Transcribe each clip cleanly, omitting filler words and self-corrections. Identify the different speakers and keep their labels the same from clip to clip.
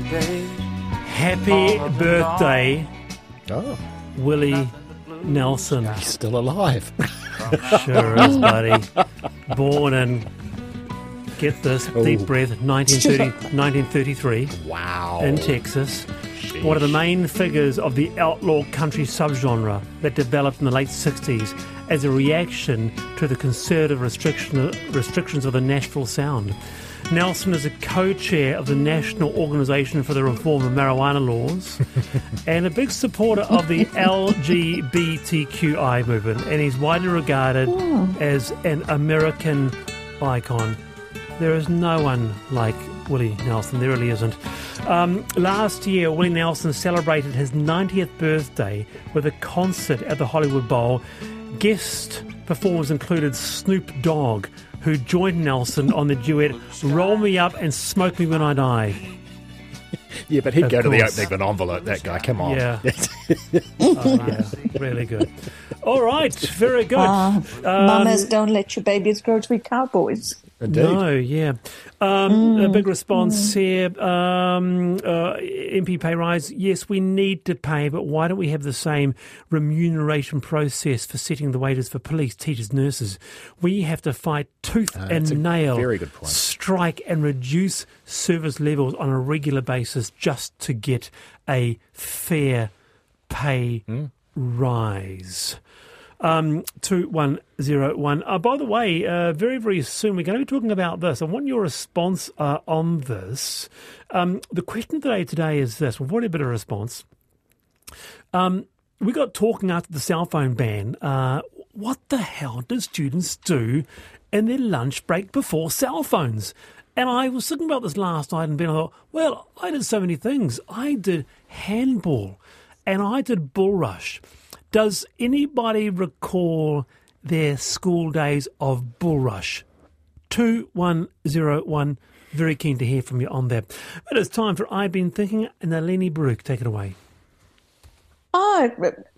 Speaker 1: Happy birthday,
Speaker 2: Oh,
Speaker 1: Willie Nelson.
Speaker 2: he's still alive.
Speaker 1: Sure is, buddy. Born in, get this, deep breath, 1933
Speaker 2: Wow.
Speaker 1: in Texas. One of the main figures of the outlaw country subgenre that developed in the late 60s as a reaction to the conservative restrictions of the Nashville Sound. Nelson is a co-chair of the National Organization for the Reform of Marijuana Laws and a big supporter of the LGBTQI movement, and he's widely regarded as an American icon. There is no one like Willie Nelson. There really isn't. Last year, Willie Nelson celebrated his 90th birthday with a concert at the Hollywood Bowl. Guest performers included Snoop Dogg, who joined Nelson on the duet Roll Me Up and Smoke Me When I Die.
Speaker 2: Yeah, but he'd
Speaker 1: Of
Speaker 2: go to the
Speaker 1: course.
Speaker 2: opening of an envelope, that guy. Come on.
Speaker 1: Yeah. Yeah, really good. All right, very good.
Speaker 3: Mamas, don't let your babies grow to be cowboys.
Speaker 2: Indeed.
Speaker 1: No, yeah. A big response here. MP pay rise. Yes, we need to pay, but why don't we have the same remuneration process for setting the wages for police, teachers, nurses? We have to fight tooth
Speaker 2: that's a
Speaker 1: and nail,
Speaker 2: very good point.
Speaker 1: strike and reduce service levels on a regular basis just to get a fair pay rise. 2101. By the way, very, very soon we're going to be talking about this. I want your response on this. The question today is this. We've already a bit of a response. We got talking after the cell phone ban. What the hell do students do in their lunch break before cell phones? And I was thinking about this last night and I thought, well, I did so many things. I did handball and I did bull rush. Does anybody recall their school days of bull rush? 2101. Very keen to hear from you on that. But it's time for I've Been Thinking, and Nalini Baruch, take it away.
Speaker 3: I've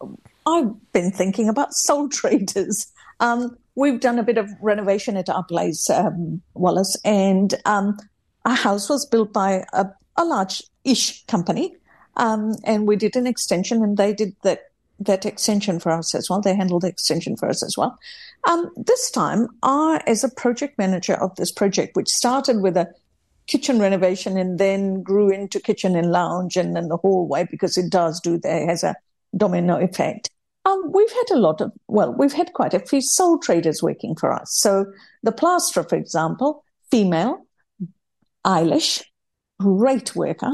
Speaker 3: been thinking about Soul Traders. We've done a bit of renovation at our place, Wallace, and our house was built by a large-ish company, and we did an extension, and they did that extension for us as well. They handled the extension for us as well. This time, I, as a project manager of this project, which started with a kitchen renovation and then grew into kitchen and lounge and then the hallway, because it has a domino effect. We've had quite a few soul traders working for us. So the plasterer, for example, female, Eilish, great worker.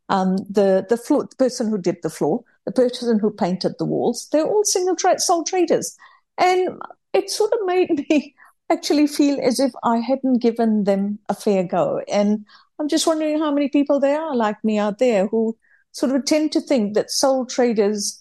Speaker 3: The floor, the person who did the floor, the person who painted the walls, they're all soul traders. And it sort of made me actually feel as if I hadn't given them a fair go. And I'm just wondering how many people there are like me out there who sort of tend to think that soul traders,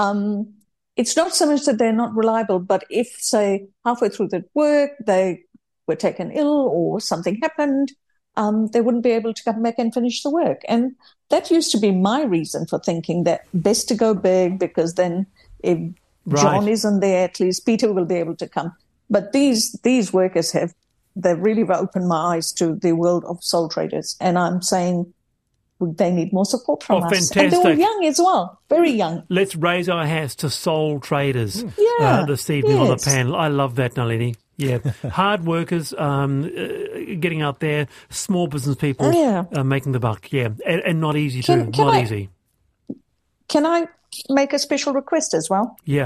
Speaker 3: it's not so much that they're not reliable, but if, say, halfway through the work, they were taken ill or something happened, they wouldn't be able to come back and finish the work. And that used to be my reason for thinking that best to go big, because then if John isn't there, at least Peter will be able to come. But these workers they've really opened my eyes to the world of soul traders. And I'm saying they need more support from us.
Speaker 1: Fantastic.
Speaker 3: And they're all young as well, very young.
Speaker 1: Let's raise our hats to soul traders this evening on the panel. I love that, Nalini. Yeah, hard workers, getting out there, small business people, making the buck. Yeah, and not easy too. Not easy.
Speaker 3: Can I make a special request as well?
Speaker 1: Yeah.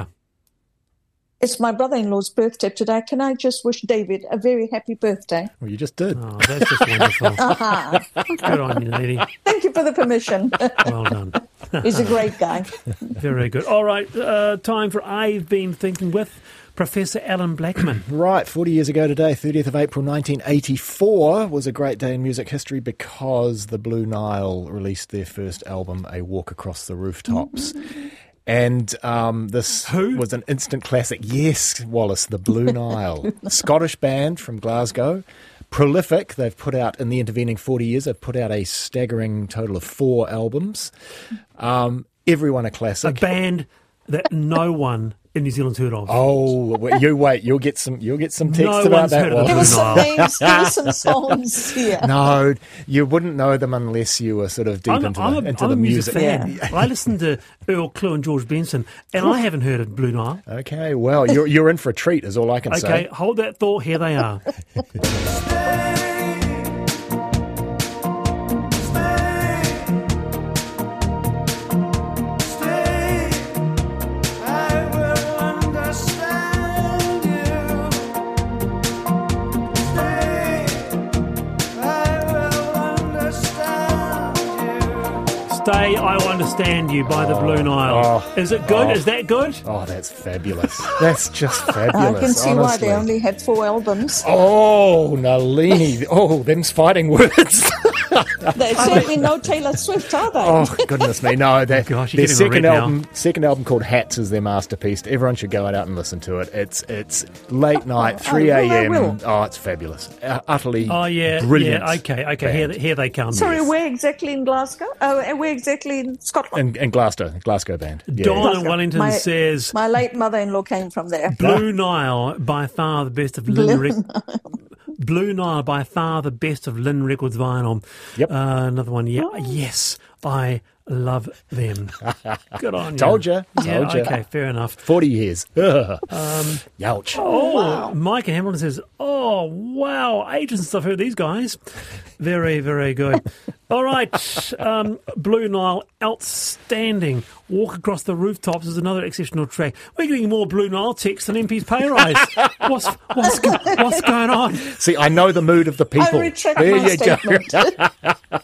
Speaker 3: It's my brother-in-law's birthday today. Can I just wish David a very happy birthday?
Speaker 2: Well, you just did.
Speaker 1: Oh, that's just wonderful. Good on you, lady.
Speaker 3: Thank you for the permission.
Speaker 1: Well done.
Speaker 3: He's a great guy.
Speaker 1: Very good. All right, time for I've Been Thinking with Professor Alan Blackman.
Speaker 2: Right, 40 years ago today, 30th of April 1984, was a great day in music history because the Blue Nile released their first album, A Walk Across the Rooftops. And this was an instant classic. Yes, Wallace, the Blue Nile. Scottish band from Glasgow. Prolific. They've put out, in the intervening 40 years, they've put out a staggering total of 4 albums. Everyone a classic.
Speaker 1: A band that no one in New Zealand's heard of.
Speaker 2: Oh, you wait. You'll get some text
Speaker 1: No
Speaker 2: about
Speaker 1: one's
Speaker 2: that
Speaker 1: heard of
Speaker 2: one.
Speaker 1: the
Speaker 3: Give us some
Speaker 1: Blue
Speaker 3: names, give us some songs here.
Speaker 2: No, you wouldn't know them unless you were sort of deep into
Speaker 1: I'm
Speaker 2: the
Speaker 1: a music
Speaker 2: music.
Speaker 1: fan. I listen to Earl Clue and George Benson, and I haven't heard of Blue Nile.
Speaker 2: Okay, well, you're in for a treat, is all I can say.
Speaker 1: Okay, hold that thought. Here they are. Stay, I Will Understand You by the Blue Nile. Is it good? Is that good?
Speaker 2: Oh, that's fabulous. That's just fabulous.
Speaker 3: I can see why
Speaker 2: honestly.
Speaker 3: they only had 4 albums.
Speaker 2: Oh, Nalini. Oh, them's fighting words.
Speaker 3: They're certainly no Taylor Swift, are they?
Speaker 2: Oh, goodness me. No,
Speaker 1: Gosh, you're
Speaker 2: their
Speaker 1: getting a red
Speaker 2: second album called Hats is their masterpiece. Everyone should go out and listen to it. It's late night, 3
Speaker 3: well, I
Speaker 2: a.m.
Speaker 3: will.
Speaker 2: Oh, it's fabulous. Utterly
Speaker 1: Oh, yeah.
Speaker 2: brilliant.
Speaker 1: Yeah, okay. Here they come.
Speaker 3: Sorry,
Speaker 1: Yes.
Speaker 3: where exactly in Glasgow? Oh, and where exactly in Scotland?
Speaker 2: And Glasgow band. Yeah.
Speaker 1: Donna Wellington says,
Speaker 3: My late mother-in-law came from there.
Speaker 1: Blue Nile, by far the best of Lynn Blue Nile, by far the best of Lynn Records vinyl.
Speaker 2: Yep.
Speaker 1: Another one, yeah. Yes, I love them. Good on you.
Speaker 2: Told ya.
Speaker 1: Yeah,
Speaker 2: Told ya.
Speaker 1: okay, fair enough.
Speaker 2: 40 years. Youch.
Speaker 1: Oh, Mike and Hamilton says, oh, wow, ages since I've heard these guys. Very, very good. All right, Blue Nile, outstanding. Walk Across the Rooftops is another exceptional track. We're getting more Blue Nile text than MP's pay rise. What's going on?
Speaker 2: See, I know the mood of the people.
Speaker 3: I retract
Speaker 2: there
Speaker 3: my
Speaker 2: you
Speaker 3: statement.
Speaker 2: go.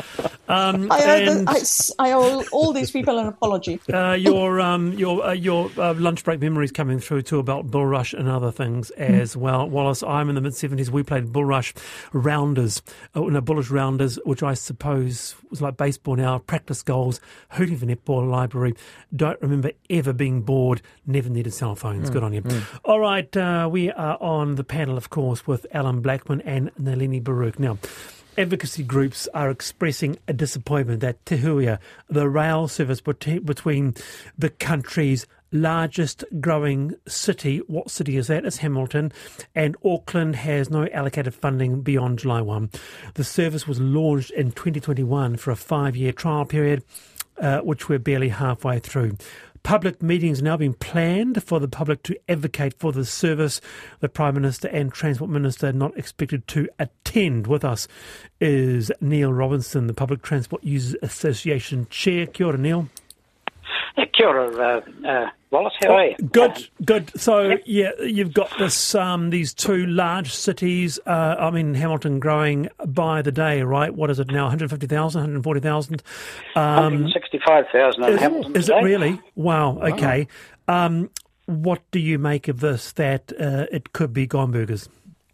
Speaker 3: I owe all these people an apology.
Speaker 1: Your lunch break memories coming through too about Bull Rush and other things as well. Wallace, I'm in the mid-70s. We played Bull Rush rounders, Bullish rounders, which I suppose was like baseball now, practice goals, hooting for netball, library. Don't remember ever being bored, never needed cell phones. Good on you. All right, we are on the panel, of course, with Alan Blackman and Nalini Baruch. Now, advocacy groups are expressing a disappointment that Te Huia, the rail service between the country's largest growing city, what city is that? It's Hamilton, and Auckland has no allocated funding beyond July 1. The service was launched in 2021 for a 5-year trial period, which we're barely halfway through. Public meetings now being planned for the public to advocate for the service. The Prime Minister and Transport Minister not expected to attend. With us is Neil Robinson, the Public Transport Users Association Chair. Kia ora, Neil.
Speaker 4: Kia ora, Wallace. How are you?
Speaker 1: Good. So, you've got this these two large cities, Hamilton growing by the day, right? What is it now, 150,000, 140,000?
Speaker 4: 165,000 in Hamilton
Speaker 1: Is
Speaker 4: today.
Speaker 1: it really? Wow, okay. What do you make of this, that it could be gone burgers?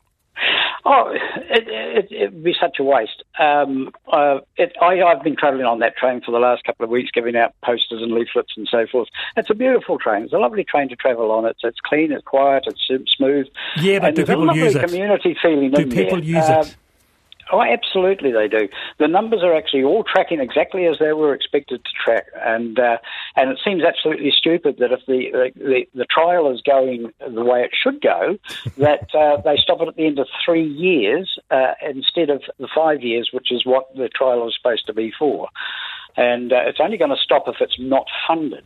Speaker 4: Oh, it'd be such a waste. I've been travelling on that train for the last couple of weeks, giving out posters and leaflets and so forth. It's a beautiful train. It's a lovely train to travel on. It's clean, it's quiet, it's smooth.
Speaker 1: Yeah, but
Speaker 4: and
Speaker 1: do
Speaker 4: there's
Speaker 1: people
Speaker 4: a
Speaker 1: use
Speaker 4: lovely
Speaker 1: it?
Speaker 4: community feeling
Speaker 1: Do
Speaker 4: in
Speaker 1: people
Speaker 4: there.
Speaker 1: use it?
Speaker 4: Oh, absolutely they do. The numbers are actually all tracking exactly as they were expected to track, and it seems absolutely stupid that if the trial is going the way it should go, that they stop it at the end of 3 years instead of the 5 years, which is what the trial is supposed to be for. And it's only going to stop if it's not funded.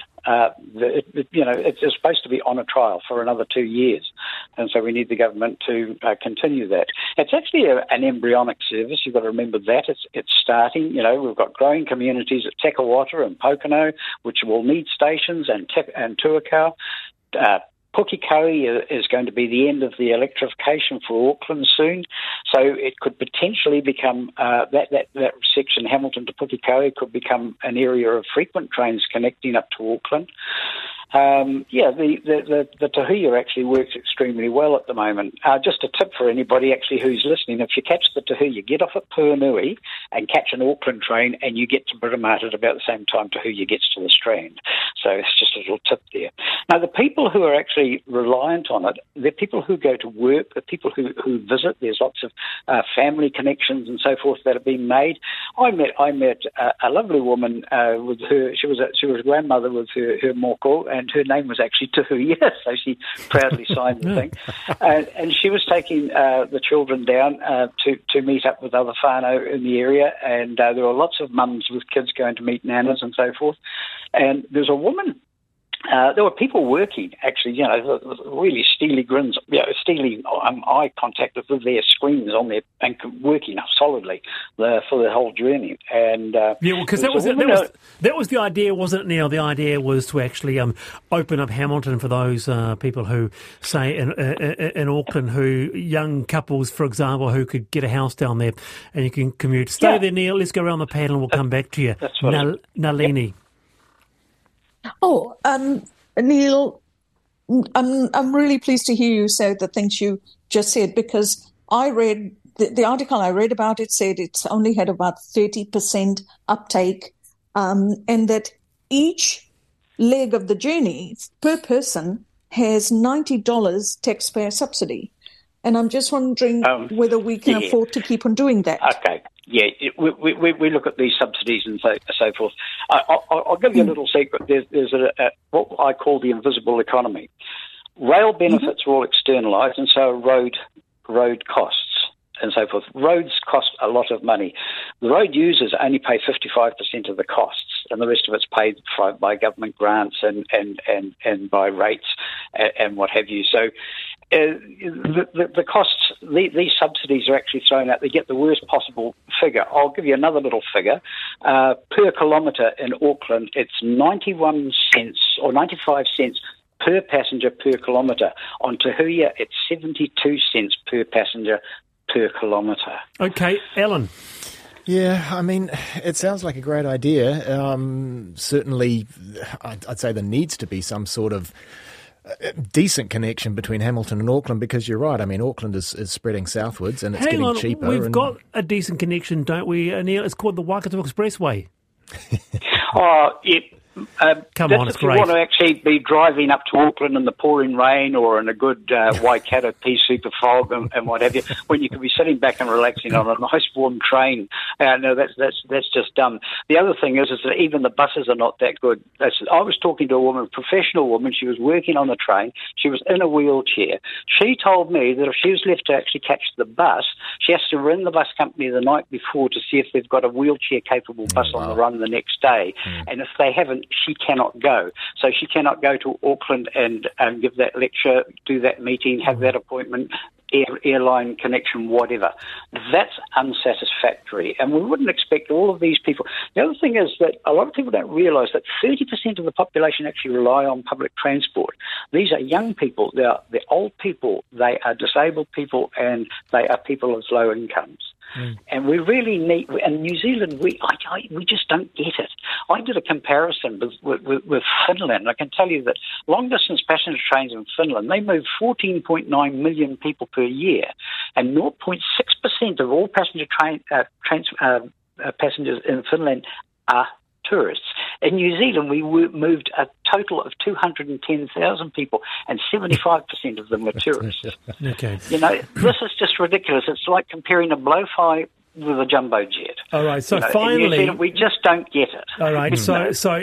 Speaker 4: It's supposed to be on a trial for another 2 years, and so we need the government to continue that. It's actually an embryonic service. You've got to remember that it's starting. We've got growing communities at Tekawata and Pocono, which will need stations, and Tuakau. Pukekohe is going to be the end of the electrification for Auckland soon, so it could potentially become that section Hamilton to Pukekohe could become an area of frequent trains connecting up to Auckland. The Te Huia actually works extremely well at the moment. Just a tip for anybody actually who's listening: if you catch the Te Huia, get off at Puanui and catch an Auckland train, and you get to Britomart at about the same time Te Huia gets to the Strand. So it's just a little tip there. Now, the people who are actually reliant on it, they're people who go to work, the people who visit. There's lots of family connections and so forth that have been made. I met a lovely woman with her. She was a grandmother with her moko, and her name was actually Tuhuia, so she proudly signed the thing. And she was taking the children down to meet up with other whānau in the area, and there were lots of mums with kids going to meet nanas and so forth. And there's a woman. There were people working, actually, really steely grins, steely eye contact with their screens on their and working solidly for the whole journey. And
Speaker 1: because that was the idea, wasn't it? Neil, the idea was to actually open up Hamilton for those people who, say, in Auckland, who young couples, for example, who could get a house down there, and you can commute. Stay there, Neil. Let's go around the padel, and we'll come back to you.
Speaker 4: That's what
Speaker 1: Nalini.
Speaker 3: Oh, Neil, I'm really pleased to hear you say the things you just said, because I read the article I read about it said it's only had about 30% uptake, and that each leg of the journey per person has $90 taxpayer subsidy. And I'm just wondering whether we can afford to keep on doing that.
Speaker 4: Okay. Yeah, we look at these subsidies and so forth. I'll give you a little secret. There's what I call the invisible economy. Rail benefits are all externalised, and so are road costs and so forth. Roads cost a lot of money. The road users only pay 55% of the costs, and the rest of it's paid by government grants and by rates and what have you. So the costs, these subsidies are actually thrown out. They get the worst possible figure. I'll give you another little figure. Per kilometre in Auckland, it's 91 cents or 95 cents per passenger per kilometre. On Tuhuia, it's 72 cents per passenger per kilometre.
Speaker 1: Okay, Alan.
Speaker 2: Yeah, I mean, it sounds like a great idea. Certainly, I'd say there needs to be some sort of decent connection between Hamilton and Auckland, because you're right. I mean, Auckland is spreading southwards and it's getting cheaper.
Speaker 1: We've got a decent connection, don't we, Neil? It's called the Waikato Expressway.
Speaker 4: Come on, it's great. If you want to actually be driving up to Auckland in the pouring rain or in a good Waikato pea super fog and what have you, when you could be sitting back and relaxing on a nice warm train. No, that's just dumb. The other thing is that even the buses are not that good. I was talking to a professional woman. She was working on the train. She was in a wheelchair. She told me that if she was left to actually catch the bus, she has to ring the bus company the night before to see if they've got a wheelchair-capable bus on the run the next day. And if they haven't, she cannot go. So she cannot go to Auckland and give that lecture, do that meeting, have that appointment, airline connection, whatever. That's unsatisfactory. And we wouldn't expect all of these people. The other thing is that a lot of people don't realise that 30% of the population actually rely on public transport. These are young people, they're old people, they are disabled people, and they are people of low incomes. And we really need, in New Zealand, we just don't get it. I did a comparison with Finland. I can tell you that long-distance passenger trains in Finland, they move 14.9 million people per year, and 0.6% of all passenger passengers in Finland are tourists. In New Zealand, we moved a total of 210,000 people, and 75% of them were tourists.
Speaker 1: Okay.
Speaker 4: This is just ridiculous. It's like comparing a blowfly with a jumbo jet.
Speaker 1: All right. So finally,
Speaker 4: we just don't get it.
Speaker 1: All right. So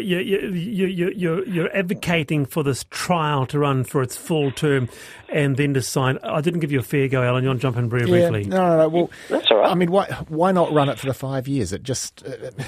Speaker 1: you're advocating for this trial to run for its full term, and then decide. I didn't give you a fair go, Alan. You want to jump in very briefly?
Speaker 2: No. Well,
Speaker 4: that's all right.
Speaker 2: I mean, why not run it for the 5 years? It just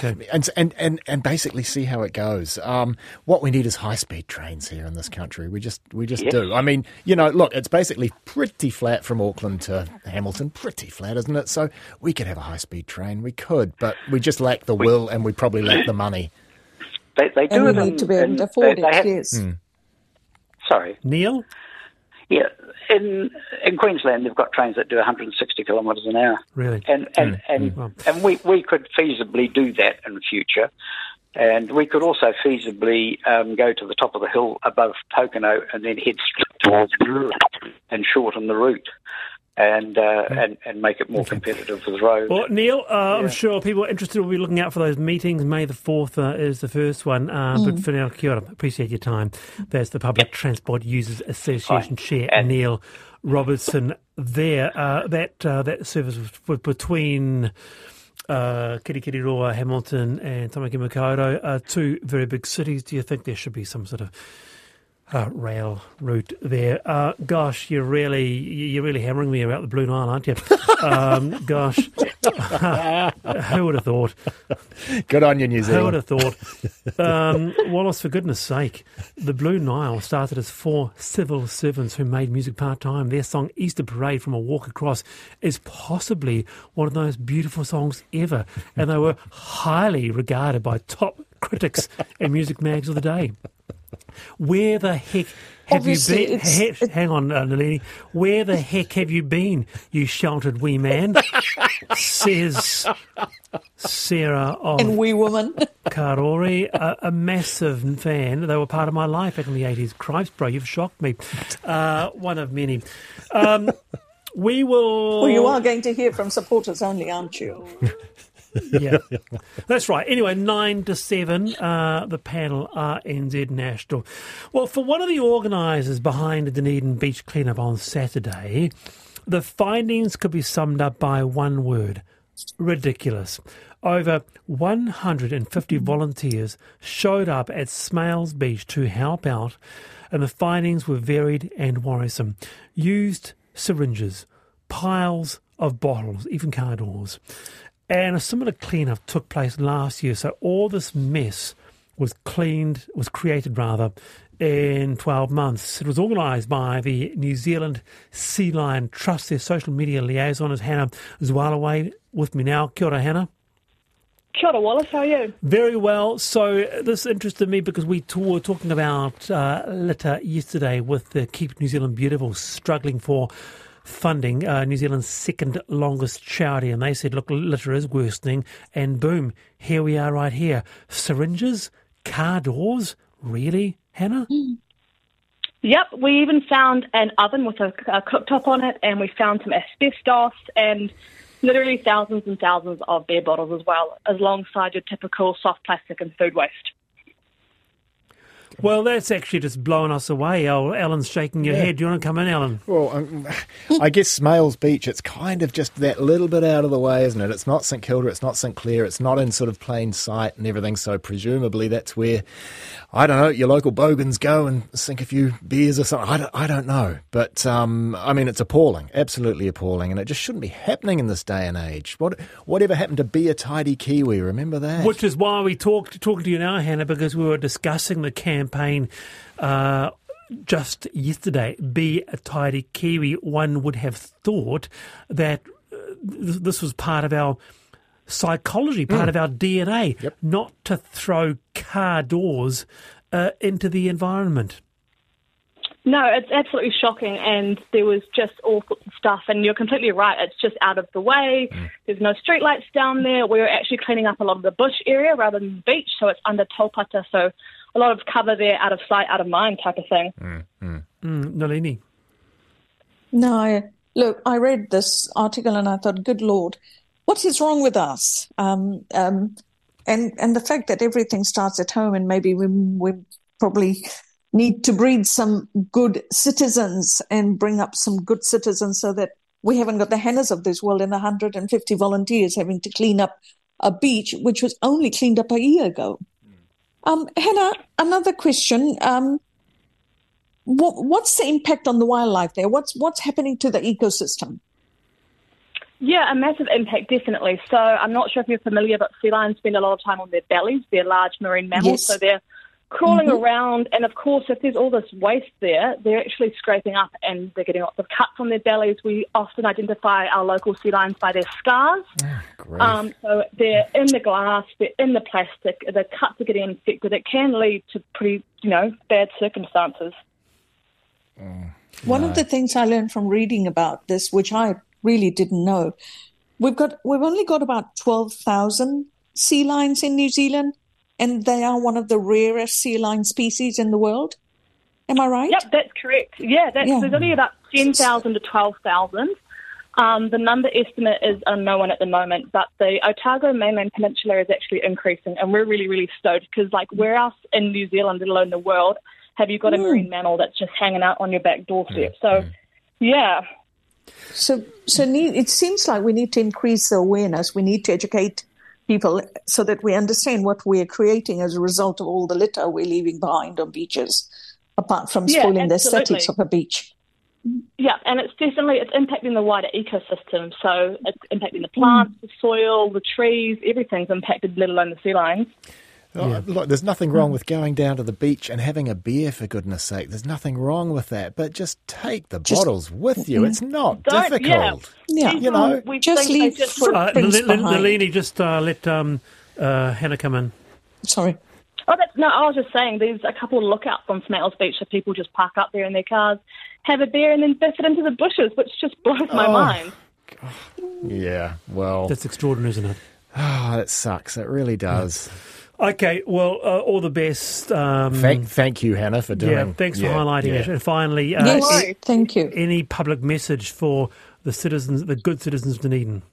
Speaker 2: and basically see how it goes. What we need is high speed trains here in this country. We just do. I mean, look, it's basically pretty flat from Auckland to Hamilton. Pretty flat, isn't it? So we could have a high speed train. We could, but we just lack the will, and we probably lack the money.
Speaker 4: They do
Speaker 3: and we need to be able to afford it. Yes.
Speaker 4: Sorry,
Speaker 1: Neil.
Speaker 4: Yeah, in Queensland they've got trains that do 160 kilometres an hour.
Speaker 1: Really?
Speaker 4: And we could feasibly do that in the future, and we could also feasibly go to the top of the hill above Pokeno and then head straight towards and shorten the route. and make it more competitive for the road.
Speaker 1: Well, Neil, I'm sure people interested will be looking out for those meetings. May the 4th is the first one. But for now, kia ora. Appreciate your time. That's the Public Transport Users Association Chair, Neil Robertson there. That service was between Kirikiriroa, Hamilton and Tamaki Makaurau, two very big cities. Do you think there should be some sort of rail route there? Gosh, you're really hammering me about the Blue Nile, aren't you? Gosh, who would have thought?
Speaker 2: Good on you, New Zealand.
Speaker 1: Who would have thought? Wallace, for goodness sake, the Blue Nile started as 4 civil servants who made music part-time. Their song Easter Parade from a Walk Across is possibly one of the most beautiful songs ever, and they were highly regarded by top critics and music mags of the day. Where the heck have you been? Hang on, Nalini. Where the heck have you been, you sheltered wee man? Says Sarah of
Speaker 3: and wee woman.
Speaker 1: Karori, a massive fan. They were part of my life back in the 80s. Christ, bro, you've shocked me. One of many. We will...
Speaker 3: Well, you are going to hear from supporters only, aren't you?
Speaker 1: Yeah, that's right. Anyway, 9 to 7, the panel are NZ National. Well, for one of the organisers behind the Dunedin beach cleanup on Saturday, the findings could be summed up by one word: ridiculous. Over 150 volunteers showed up at Smales Beach to help out, and the findings were varied and worrisome. Used syringes, piles of bottles, even car doors. And a similar clean-up took place last year. So all this mess was created in 12 months. It was organised by the New Zealand Sea Lion Trust. Their social media liaison is Hannah Zwalaway with me now. Kia ora, Hannah.
Speaker 5: Kia ora, Wallace. How are you?
Speaker 1: Very well. So this interested me because we were talking about litter yesterday with the Keep New Zealand Beautiful struggling for funding, New Zealand's second longest charity, and they said, look, litter is worsening, and boom, here we are right here. Syringes, car doors, really, Hannah?
Speaker 5: Yep, we even found an oven with a cooktop on it, and we found some asbestos and literally thousands and thousands of beer bottles as well, alongside your typical soft plastic and food waste.
Speaker 1: Well, that's actually just blowing us away. Oh, Ellen's shaking your head. Do you want to come in, Ellen?
Speaker 2: Well, I guess Smales Beach, it's kind of just that little bit out of the way, isn't it? It's not St Kilda, it's not St Clair, it's not in sort of plain sight and everything, so presumably that's where, I don't know, your local bogans go and sink a few beers or something. I don't know. But, I mean, it's appalling, absolutely appalling, and it just shouldn't be happening in this day and age. Whatever happened to Be a Tidy Kiwi, remember that?
Speaker 1: Which is why we talking to you now, Hannah, because we were discussing the campaign just yesterday, Be a Tidy Kiwi. One would have thought that this was part of our psychology, part of our DNA, not to throw car doors into the environment.
Speaker 5: No, it's absolutely shocking, and there was just all sorts of stuff, and you're completely right, it's just out of the way. There's no streetlights down there. We were actually cleaning up a lot of the bush area rather than the beach, so it's under taupata, so a lot of cover there, out of sight, out of mind type of thing.
Speaker 1: Nalini?
Speaker 3: No, look, I read this article and I thought, good Lord, what is wrong with us? And the fact that everything starts at home, and maybe we probably need to breed some good citizens and bring up some good citizens so that we haven't got the Hannahs of this world and 150 volunteers having to clean up a beach which was only cleaned up a year ago. Hannah, another question. What's the impact on the wildlife there? What's happening to the ecosystem?
Speaker 5: Yeah, a massive impact, definitely. So I'm not sure if you're familiar, but sea lions spend a lot of time on their bellies. They're large marine mammals,
Speaker 3: Yes.
Speaker 5: so they're crawling around. And, of course, if there's all this waste there, they're actually scraping up and they're getting lots of cuts on their bellies. We often identify our local sea lions by their scars. So they're in the glass, they're in the plastic, the cuts are getting infected. It can lead to pretty, bad circumstances.
Speaker 3: One of the things I learned from reading about this, which I really didn't know, we've only got about 12,000 sea lions in New Zealand, and they are one of the rarest sea lion species in the world. Am I right?
Speaker 5: Yep, that's correct. Yeah, there's only about 10,000 to 12,000. The number estimate is unknown at the moment, but the Otago mainland peninsula is actually increasing, and we're really, really stoked because, like, where else in New Zealand, let alone the world, have you got a marine mammal that's just hanging out on your back doorstep? So, yeah.
Speaker 3: So it seems like we need to increase the awareness. We need to educate people so that we understand what we're creating as a result of all the litter we're leaving behind on beaches, apart from spoiling the aesthetics of a beach.
Speaker 5: Yeah, and it's impacting the wider ecosystem. So it's impacting the plants, the soil, the trees, everything's impacted, let alone the sea lions.
Speaker 2: Look, there's nothing wrong with going down to the beach and having a beer, for goodness sake. There's nothing wrong with that. But just take the bottles with you. It's not difficult.
Speaker 3: Yeah.
Speaker 2: You know,
Speaker 3: just leave footprints behind.
Speaker 1: Nalini, just let Hannah come in.
Speaker 3: Sorry.
Speaker 5: I was just saying there's a couple of lookouts on Snails Beach that people just park up there in their cars, have a beer, and then biff it into the bushes, which just blows my mind.
Speaker 2: God. Yeah, well...
Speaker 1: That's extraordinary, isn't it?
Speaker 2: Oh, that sucks. It really does.
Speaker 1: Okay, well, all the best.
Speaker 2: Thank you, Hannah, for doing...
Speaker 1: Yeah, thanks for highlighting it. And finally,
Speaker 3: yes, thank you.
Speaker 1: Any public message for the citizens, the good citizens of Dunedin?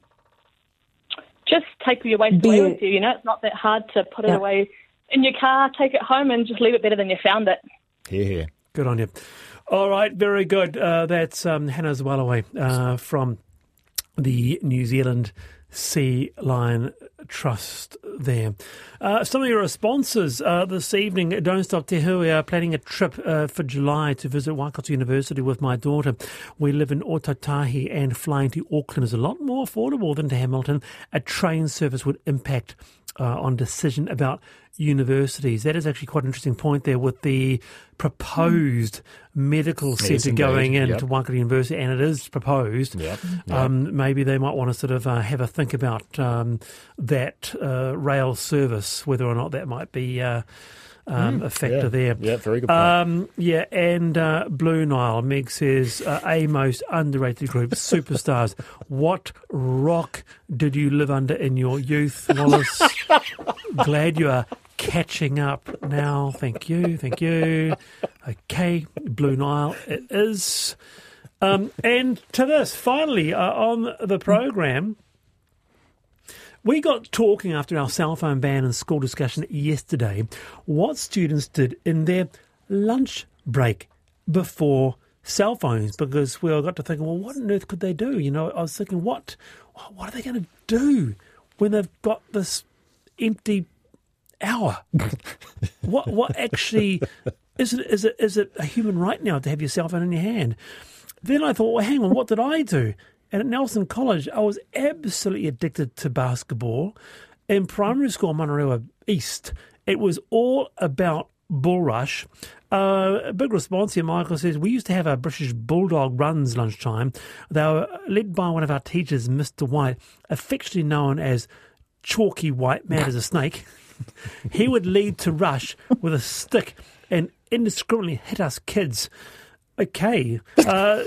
Speaker 5: Just take your waste away with you. You know, it's not that hard to put it away in your car, take it home, and just leave it better than you found it.
Speaker 2: Yeah.
Speaker 1: Good on you. All right, very good. That's Hannah Zwalloway from the New Zealand Sea Lion Trust there. Some of your responses this evening. Don't Stop Te Hui are planning a trip for July to visit Waikato University with my daughter. We live in Otautahi and flying to Auckland is a lot more affordable than to Hamilton. A train service would impact on decision about universities. That is actually quite an interesting point there with the proposed medical centre going into Waikato University, and it is proposed. Maybe they might want to sort of have a think about that rail service, whether or not that might be a factor there.
Speaker 2: Yeah, very good point.
Speaker 1: And Blue Nile, Meg says, a most underrated group, superstars. What rock did you live under in your youth, Wallace? Glad you are catching up now. Thank you. Okay, Blue Nile it is. And to this, finally, on the program, we got talking after our cell phone ban and school discussion yesterday what students did in their lunch break before cell phones, because we all got to thinking, well, what on earth could they do? You know, I was thinking, what are they going to do when they've got this empty hour? What actually is it a human right now to have your cell phone in your hand? Then I thought, well, hang on, what did I do? And at Nelson College, I was absolutely addicted to basketball. In primary school, Monterey East, it was all about bull rush. A big response here, Michael says, we used to have our British Bulldog runs lunchtime. They were led by one of our teachers, Mr. White, affectionately known as Chalky White, mad as a snake. He would lead to rush with a stick and indiscriminately hit us kids. Okay. Right.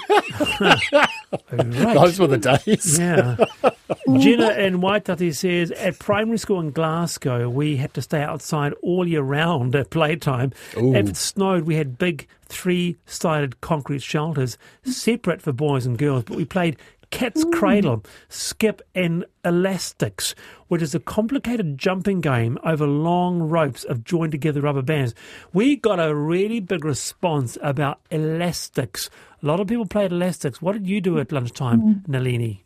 Speaker 2: Those were the days.
Speaker 1: Yeah. Jenna in Waitati says, at primary school in Glasgow, we had to stay outside all year round at playtime.
Speaker 2: Ooh.
Speaker 1: If it snowed, we had big 3-sided concrete shelters separate for boys and girls, but we played cat's cradle, skip and elastics, which is a complicated jumping game over long ropes of joined together rubber bands. We got a really big response about elastics. A lot of people played elastics. What did you do at lunchtime, Nalini?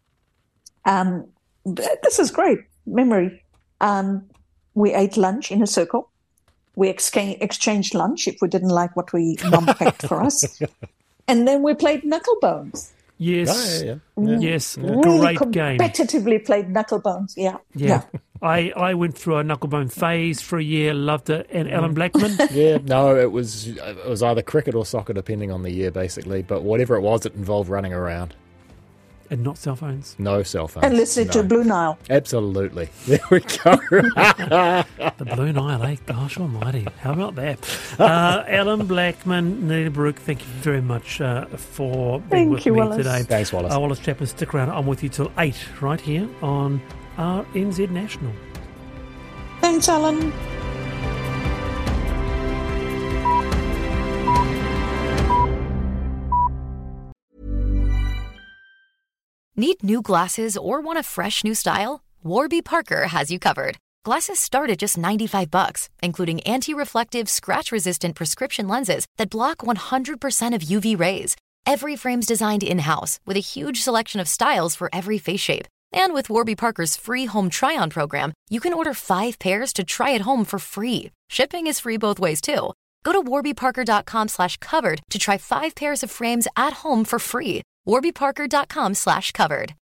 Speaker 3: This is great memory. We ate lunch in a circle. We exchanged lunch if we didn't like what Mum packed for us. And then we played knucklebones.
Speaker 1: Yes. Yes.
Speaker 3: Really
Speaker 1: Great game.
Speaker 3: Competitively played knucklebones. Yeah.
Speaker 1: I went through a knucklebone phase for a year, loved it. And Alan Blackman?
Speaker 2: It was either cricket or soccer, depending on the year, basically. But whatever it was, it involved running around.
Speaker 1: And not cell phones.
Speaker 2: No cell phones.
Speaker 3: And listening to Blue Nile.
Speaker 2: Absolutely. There we go.
Speaker 1: The Blue Nile, eh? Gosh almighty. How about that? Alan Blackman, Nina Baruch, thank you very much for being with me
Speaker 3: Wallace.
Speaker 1: today.
Speaker 2: Thanks, Wallace.
Speaker 1: Wallace Chapman, stick around. I'm with you till 8 right here on RNZ National.
Speaker 3: Thanks, Alan.
Speaker 6: Need new glasses or want a fresh new style? Warby Parker has you covered. Glasses start at just $95, including anti-reflective, scratch-resistant prescription lenses that block 100% of UV rays. Every frame's designed in-house with a huge selection of styles for every face shape. And with Warby Parker's free home try-on program, you can order 5 pairs to try at home for free. Shipping is free both ways, too. Go to warbyparker.com/covered to try 5 pairs of frames at home for free. warbyparker.com/covered.